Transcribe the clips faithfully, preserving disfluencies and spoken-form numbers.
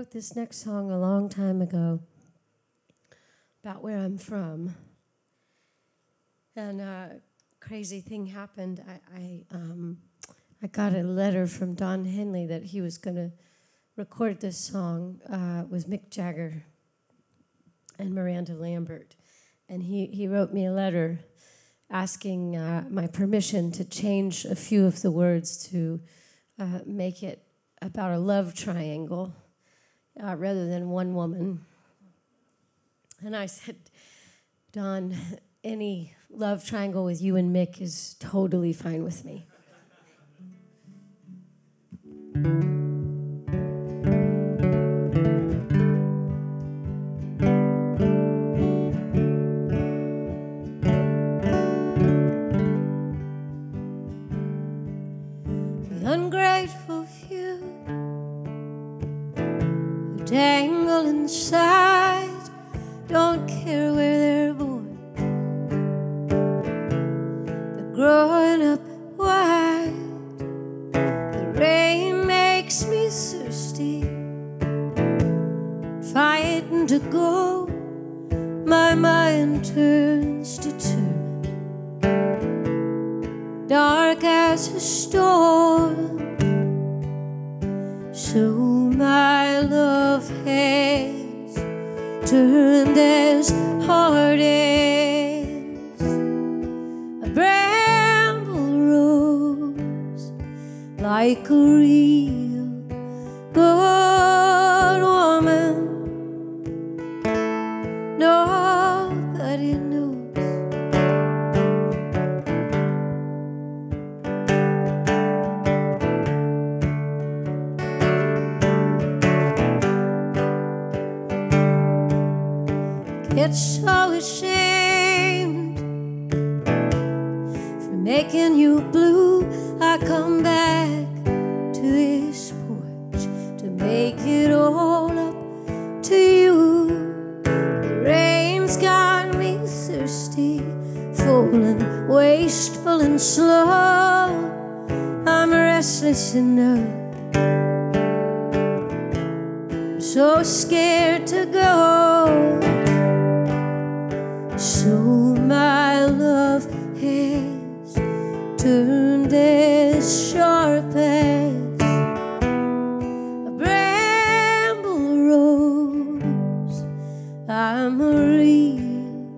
wrote this next song a long time ago about where I'm from. And a crazy thing happened. I I, um, I got a letter from Don Henley that he was going to record this song uh, with Mick Jagger and Miranda Lambert. And he, he wrote me a letter asking uh, my permission to change a few of the words to uh, make it about a love triangle uh, rather than one woman. And I said, Don, any love triangle with you and Mick is totally fine with me. The ungrateful few who dangle inside don't care where they're born. They're growing up wild. The rain makes me thirsty, fighting to go. My mind turns determined, dark as a storm. So my love has turned as hard as a bramble rose, like a real good woman. Nobody knows. Get so ashamed for making you blue. I come back to this porch to make it all up to you. The rain's got me thirsty, falling, wasteful and slow. I'm restless enough, I'm so scared to go. So my love has turned as sharp as a bramble rose. I'm a real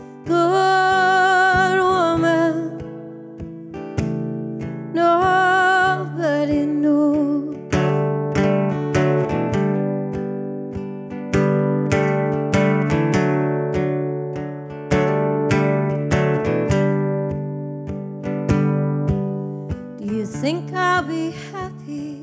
good woman. Nobody knows. Think I'll be happy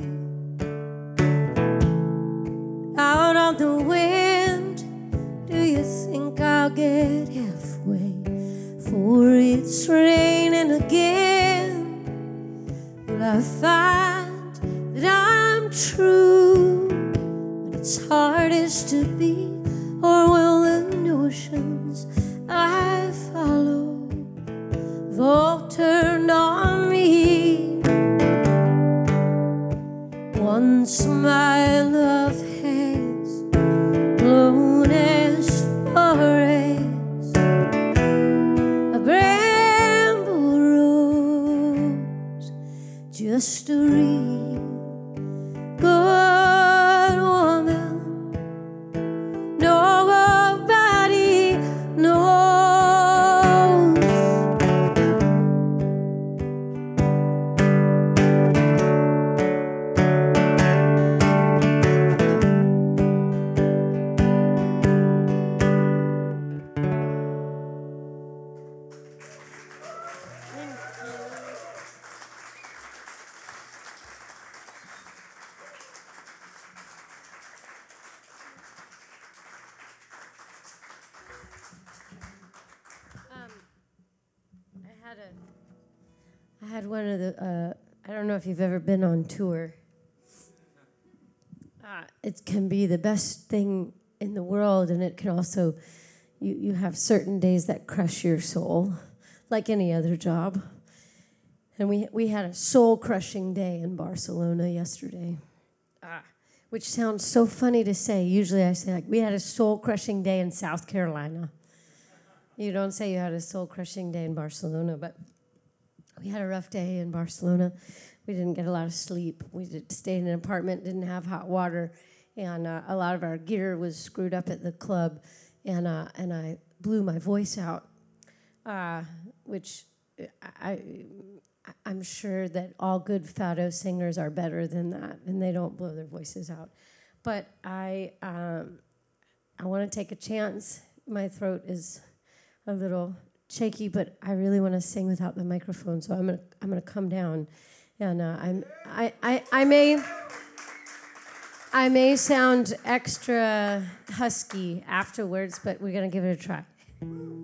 out on the wind? Do you think I'll get halfway for it's raining again? Will I find that I'm true when it's hardest to be? Or will the notions I follow have all turned on me? Once my love has blown as far as a bramble rose, just a real good woman. Nobody knows. I had one of the, uh, I don't know if you've ever been on tour. Uh, it can be the best thing in the world, and it can also, you, you have certain days that crush your soul, like any other job. And we we had a soul-crushing day in Barcelona yesterday. Ah, which sounds so funny to say. Usually I say, like, we had a soul-crushing day in South Carolina. You don't say you had a soul-crushing day in Barcelona, but we had a rough day in Barcelona. We didn't get a lot of sleep. We did, stayed in an apartment, didn't have hot water, and uh, a lot of our gear was screwed up at the club, and uh, and I blew my voice out, uh, which I, I'm sure that all good fado singers are better than that, and they don't blow their voices out. But I um, I want to take a chance. My throat is a little shaky, but I really want to sing without the microphone, so I'm gonna I'm gonna come down, and uh, I'm I, I I may I may sound extra husky afterwards, but we're gonna give it a try.